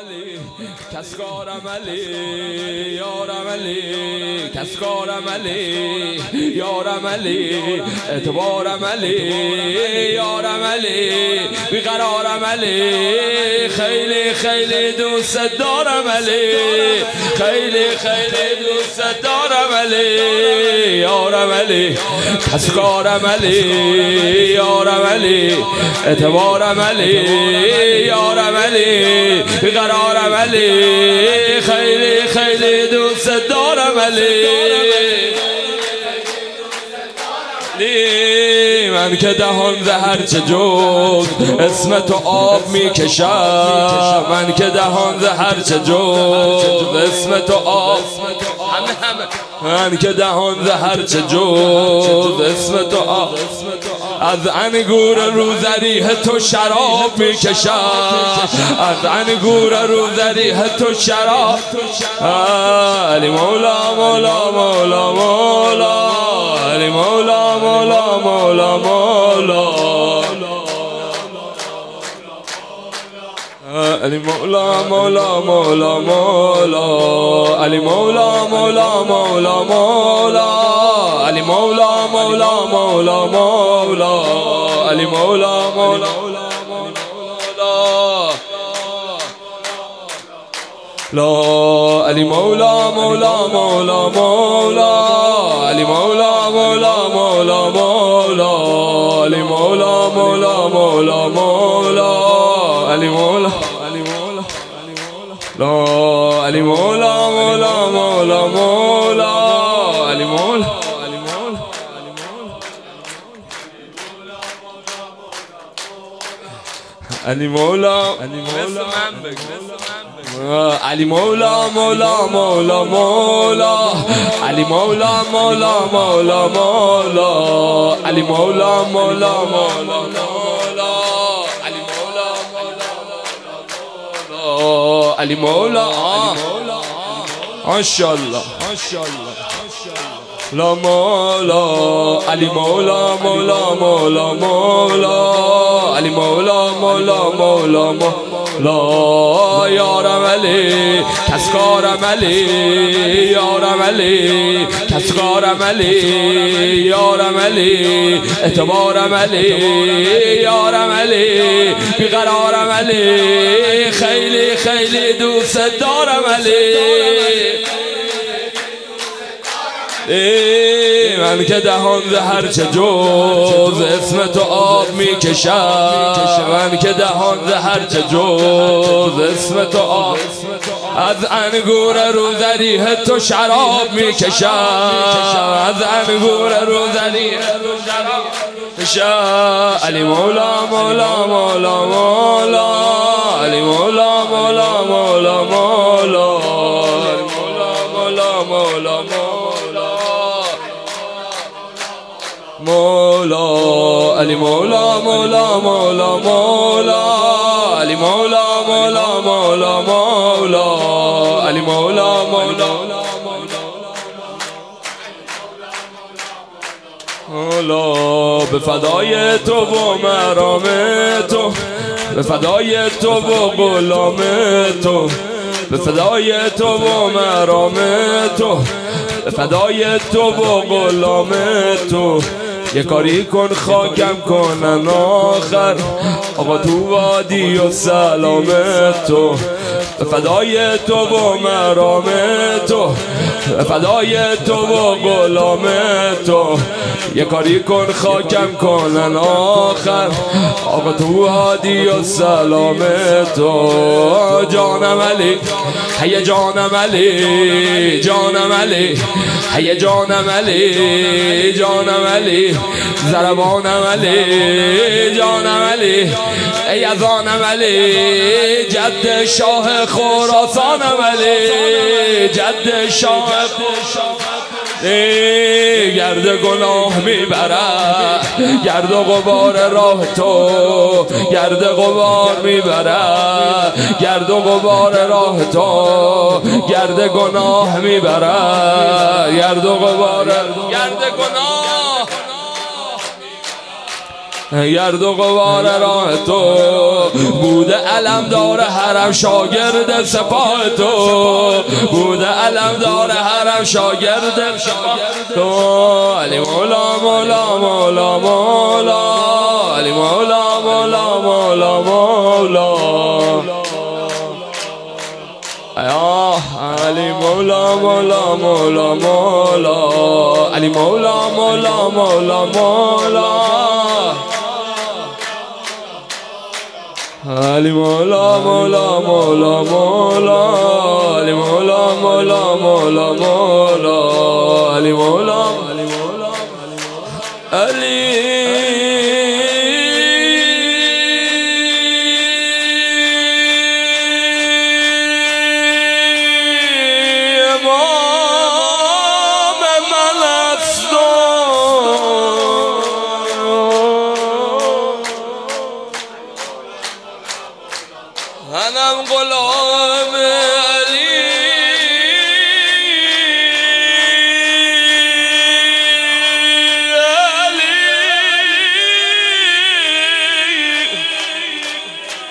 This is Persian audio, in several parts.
علی کسکارم علی یارم علی کسکارم علی یارم علی اعتبارم علی یارم علی بیقرارم علی خیلی خیلی دوست دارم علی خیلی خیلی دوست دارم علی یارم علی کسکارم علی یارم علی اعتبارم علی یارم علی بیقرارم علی خیلی خیلی دوست دارم علی من که دهان زهر چه جز اسم تو آب میکشم من که دهان زهر چه جز اسم تو آب من که دهان زهر چه جز اسم تو آب از انگور روزریح تو شراب میکشم از انگور روزریح تو شراب علی مولا مولا مولا مولا علی مولا مولا مولا مولا علی مولا مولا مولا مولا علی مولا مولا مولا مولا علی مولا مولا مولا مولا علی مولا مولا لا علی مولا مولا مولا مولا علی مولا مولا مولا مولا علی مولا مولا مولا مولا علی مولا لا علی مولا مولا مولا مولا علی مولا علی مولا علی مولا مولا مولا مولا علی مولا مولا مولا مولا علی مولا مولا مولا مولا علی مولا مولا علی مولا ماشاءالله لا مولا علی مولا مولا مولا مولا علی مولا مولا مولا مولا یارم علی کسکارم علی یارم علی کسکارم علی یارم علی اعتبارم علی یارم علی بیقرارم علی خیلی خیلی دوست دارم علی من که دهان زهر چه جز اسم تو آب میکشم من که دهان زهر چه جز اسم تو آب از انگور روزریح تو شراب میکشم از انگور روزریح تو شراب میکشم علی مولا مولا مولا مولا علی مولا مولا مولا مولا علی مولا مولا مولا مولا علی مولا مولا مولا مولا علی مولا مولا مولا مولا علی مولا مولا مولا به فدای تو و مرام تو به فدای تو و غلام تو به فدای تو و مرام تو به فدای تو و غلام تو یه کاری کن خاکم کنن آخر آقا تو وادی و سلام تو به فدای تو و مرام تو به فدای تو و غلام تو یه کاری کن خاکم کنن آخر آقا تو وادی و سلام تو جانم علی هی جانم علی جانم علی هی جانم علی جانم علی ضربانم علی جانم علی ای اذانم علی جد شاه خراسانم علی جد شاه گرد گناه میبرد گرد و غبار راه تو گرد غبار میبرد گرد و غبار راه تو گرد گناه میبرد گرد و غبار گرد گناه گرد و غبار راه تو بوده علمدار حرم شاگرد سپاه تو بوده علمدار حرم شاگرد سپاه تو علی مولا مولا مولا مولا علی مولا مولا مولا مولا علی مولا مولا مولا مولا علی مولا مولا مولا مولا علی مولا مولا مولا مولا علی مولا مولا مولا مولا علی مولا علی منم غلام علی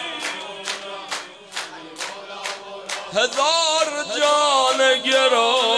هزار جان گران